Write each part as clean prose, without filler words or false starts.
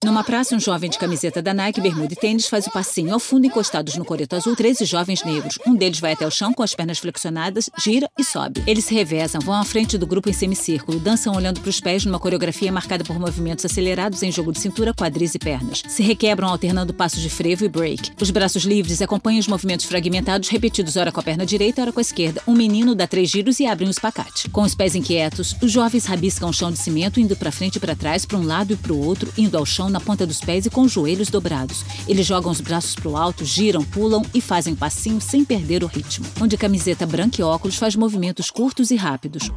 Numa praça, um jovem de camiseta da Nike, bermuda e tênis faz o passinho. Ao fundo, encostados no coreto azul, 13 jovens negros. Um deles vai até o chão com as pernas flexionadas, gira e sobe. Eles se revezam, vão à frente do grupo em semicírculo, dançam olhando para os pés numa coreografia marcada por movimentos acelerados em jogo de cintura, quadris e pernas. Se requebram alternando passos de frevo e break. Os braços livres acompanham os movimentos fragmentados, repetidos ora com a perna direita, ora com a esquerda. Um menino dá 3 giros e abre um espacate. Com os pés inquietos, os jovens rabiscam o chão de cimento, indo para frente e para trás, para um lado e para o outro, indo ao chão na ponta dos pés e com os joelhos dobrados. Eles jogam os braços para o alto, giram, pulam e fazem passinho sem perder o ritmo. Um de camiseta branca e óculos faz movimentos curtos e rápidos.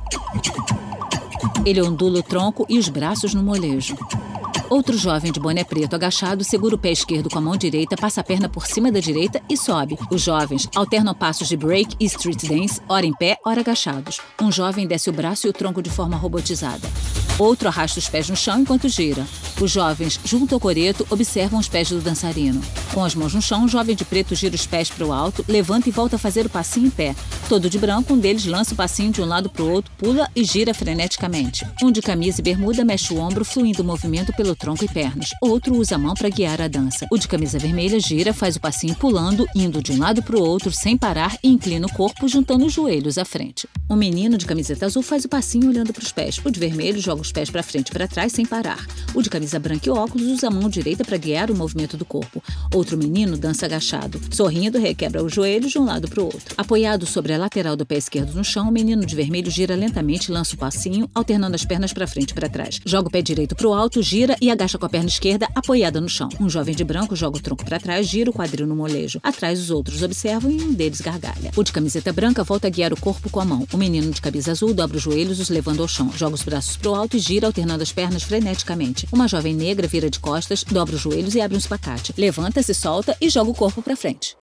Ele ondula o tronco e os braços no molejo. Outro jovem de boné preto agachado segura o pé esquerdo com a mão direita, passa a perna por cima da direita e sobe. Os jovens alternam passos de break e street dance, ora em pé, ora agachados. Um jovem desce o braço e o tronco de forma robotizada. Outro arrasta os pés no chão enquanto gira. Os jovens, junto ao coreto, observam os pés do dançarino. Com as mãos no chão, o jovem de preto gira os pés para o alto, levanta e volta a fazer o passinho em pé. Todo de branco, um deles lança o passinho de um lado para o outro, pula e gira freneticamente. Um de camisa e bermuda mexe o ombro, fluindo o movimento pelo tronco e pernas. Outro usa a mão para guiar a dança. O de camisa vermelha gira, faz o passinho pulando, indo de um lado para o outro sem parar e inclina o corpo, juntando os joelhos à frente. Um menino de camiseta azul faz o passinho olhando para os pés. O de vermelho joga os pés para frente e para trás sem parar. O de camisa branca e óculos usa a mão direita para guiar o movimento do corpo. Outro menino dança agachado. Sorrindo, requebra os joelhos de um lado para o outro. Apoiado sobre a lateral do pé esquerdo no chão, o menino de vermelho gira lentamente e lança o passinho, alternando as pernas para frente e para trás. Joga o pé direito para o alto, gira e agacha com a perna esquerda apoiada no chão. Um jovem de branco joga o tronco para trás, gira o quadril no molejo. Atrás, os outros observam e um deles gargalha. O de camiseta branca volta a guiar o corpo com a mão. O menino de camisa azul dobra os joelhos, os levando ao chão. Joga os braços para o alto e gira, alternando as pernas freneticamente. Uma jovem negra vira de costas, dobra os joelhos e abre um espacate. Levanta-se, solta e joga o corpo para frente.